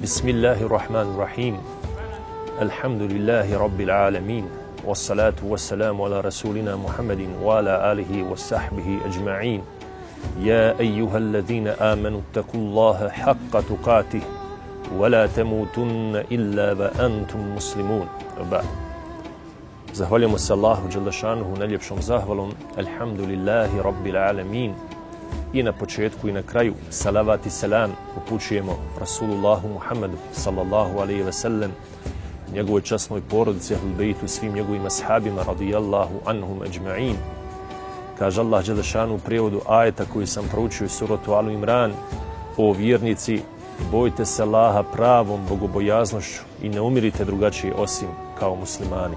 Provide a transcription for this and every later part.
Bismillahirrahmanirrahim. Alhamdulillahi rabbil alamin. Wassalatu wassalamu ala rasulina Muhammadin wa ala alihi wa sahbihi ajma'in. Ya ayyuhalladhina amanu ittaqullaha haqqa tuqatih wa la tamutunna illa wa antum muslimun. Zahvaljujemo se Allahu dželle šanuhu najljepšom zahvalom. Alhamdulillahi rabbil alamin. I na početku i na kraju salavat i selam upućujemo Rasulullahu Muhammedu sallallahu alaihi ve sellem, njegovoj časnoj porodici, ahlul bejtu i svim njegovim ashabima radijallahu anhum ajma'in. Kaže Allah dželle šanuhu u prijevodu ajeta koji sam proučio iz suratu Alu Imran: o vjernici, bojte se Allaha pravom bogobojaznošću i ne umirite drugačije osim kao muslimani.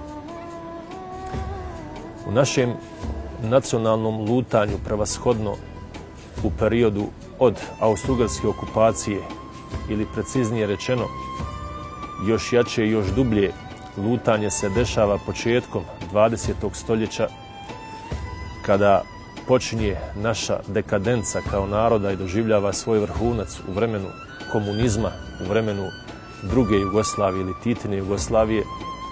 U našem nacionalnom lutanju prevashodno u periodu od austrougarske okupacije, ili preciznije rečeno još jače i još dublje lutanje se dešava početkom 20. stoljeća, kada počinje naša dekadenca kao naroda i doživljava svoj vrhunac u vremenu komunizma, u vremenu druge Jugoslavije ili Titine Jugoslavije.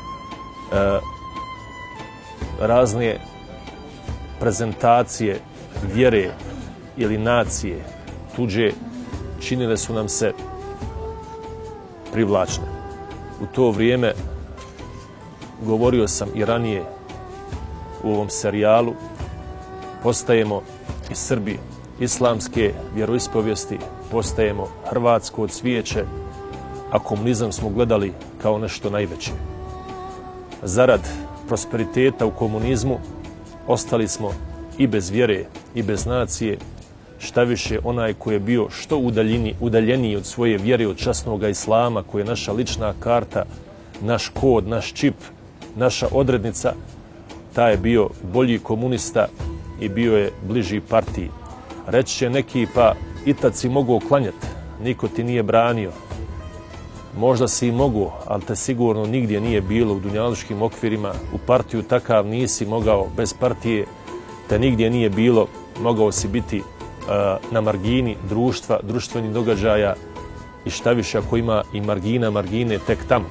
Razne prezentacije vjere ili nacije tuđe činile su nam se privlačne. U to vrijeme, govorio sam i ranije u ovom serijalu, postajemo i Srbi islamske vjeroispovijesti, postajemo hrvatsko cvijeće, a komunizam smo gledali kao nešto najveće. Zarad prosperiteta u komunizmu ostali smo i bez vjere i bez nacije. Šta više, onaj koji je bio što udaljeniji od svoje vjere, od časnog islama, koji je naša lična karta, naš kod, naš čip, naša odrednica, taj je bio bolji komunista i bio je bliži partiji. Reći će neki, pa i tad si mogao klanjati, niko ti nije branio. Možda si i mogao, ali te sigurno nigdje nije bilo u dunjaluškim okvirima. U partiju takav nisi mogao, bez partije te nigdje nije bilo, mogao si biti na margini društva, društvenih događaja i šta više, ako ima i margine tek tamo.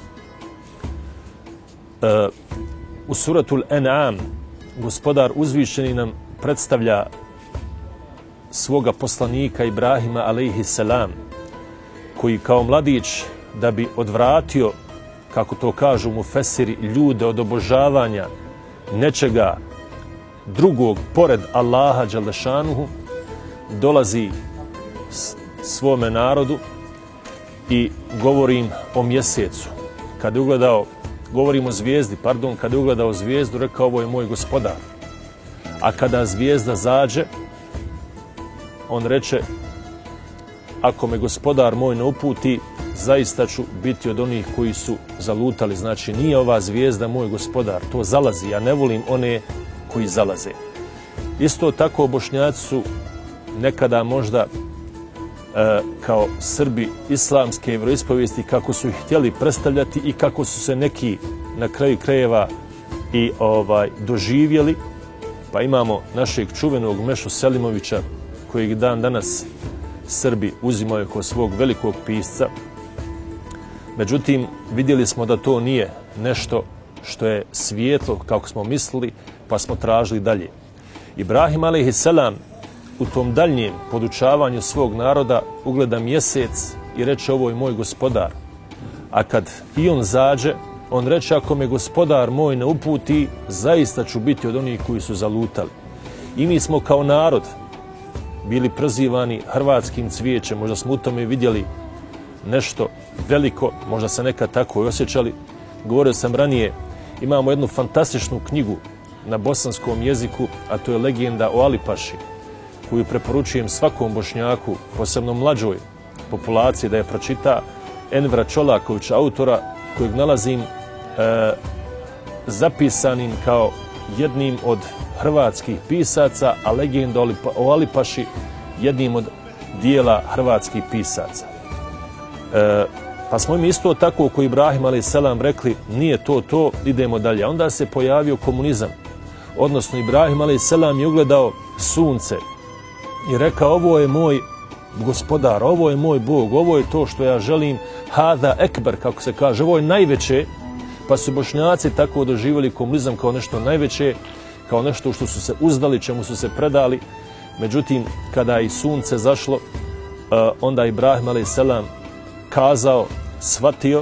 U suratul En'am gospodar uzvišeni nam predstavlja svoga poslanika Ibrahima alejhi selam, koji kao mladić, da bi odvratio, kako to kažu mufesiri, ljude od obožavanja nečega drugog pored Allaha dželle šanuhu, dolazi svome narodu i govori im o mjesecu. Kad je ugledao, govorim o zvijezdi, kad je ugledao zvijezdu, rekao: ovo je moj gospodar. A kada zvijezda zađe, on reče: ako me gospodar moj ne uputi, zaista ću biti od onih koji su zalutali. Znači, nije ova zvijezda moj gospodar, to zalazi. Ja ne volim one koji zalaze. Isto tako Bošnjaci su nekada možda kao Srbi islamske vjeroispovijesti, kako su ih htjeli predstavljati i kako su se neki na kraju krajeva i doživjeli. Pa imamo našeg čuvenog Mešu Selimovića, kojeg dan danas Srbi uzimaju kao svog velikog pisca. Međutim, vidjeli smo da to nije nešto što je svijetlo kako smo mislili, pa smo tražili dalje. Ibrahim alejhi selam u tom daljnjem podučavanju svog naroda ugleda mjesec i reče: ovo je moj gospodar. A kad i on zađe, on reče: ako me gospodar moj ne uputi, zaista ću biti od onih koji su zalutali. I mi smo kao narod bili prozivani hrvatskim cvijećem, možda smo u tome vidjeli nešto veliko, možda se nekad tako i osjećali. Govorio sam ranije, imamo jednu fantastičnu knjigu na bosanskom jeziku, a to je Legenda o Alipaši, koju preporučujem svakom Bošnjaku, posebno mlađoj populaciji, da je pročita. Envera Čolakovića, autora, kojeg nalazim zapisanim kao jednim od hrvatskih pisaca, a Legenda o Alipaši jednim od dijela hrvatskih pisaca. Pa smo im isto tako ko Ibrahim a.s. rekli: nije to, idemo dalje. Onda se pojavio komunizam, odnosno Ibrahim a.s. je ugledao sunce i rekao: ovo je moj gospodar, ovo je moj Bog, ovo je to što ja želim, hada ekber, kako se kaže, ovo je najveće, pa su Bošnjaci tako doživjeli komunizam kao nešto najveće, kao nešto što su se uzdali, čemu su se predali. Međutim, kada je i sunce zašlo, onda je Ibrahim a.s. kazao, shvatio,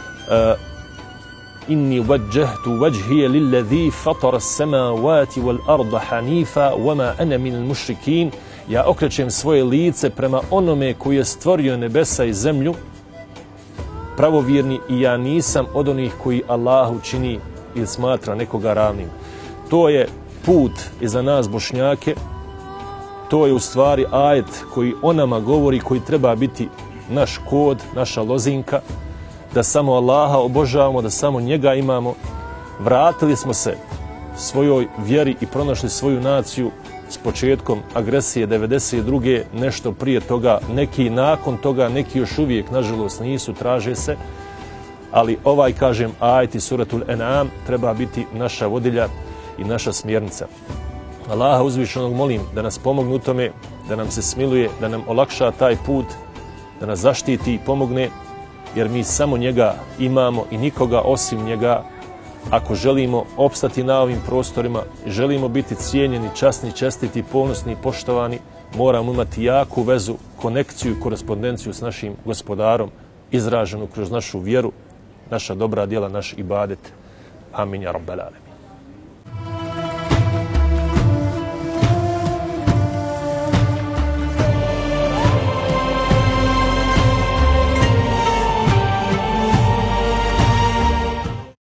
inni wajjahtu wajhije lilladhi fatara samawati wal arda hanifa wama ana min al-mushrikin. Ja okrećem svoje lice prema onome koji je stvorio nebesa i zemlju, pravovjerni, i ja nisam od onih koji Allahu čini ili smatra nekoga ravnim. To je put i za nas Bošnjake, to je u stvari ajet koji o nama govori, koji treba biti naš kod, naša lozinka, da samo Allaha obožavamo, da samo njega imamo. Vratili smo se svojoj vjeri i pronašli svoju naciju s početkom agresije 92. Nešto prije toga, neki nakon toga, neki još uvijek, nažalost, nisu, traže se. Ali ovaj, kažem, ajet iz suratul En'am treba biti naša vodilja i naša smjernica. Allaha uzvišenog molim da nas pomogne u tome, da nam se smiluje, da nam olakša taj put, da nas zaštiti i pomogne, jer mi samo njega imamo i nikoga osim njega. Ako želimo opstati na ovim prostorima, želimo biti cijenjeni, časni, čestiti, ponosni i poštovani, moramo imati jaku vezu, konekciju i korespondenciju s našim gospodarom, izraženu kroz našu vjeru, naša dobra djela, naš ibadet. Amin, ja rabbal alamin.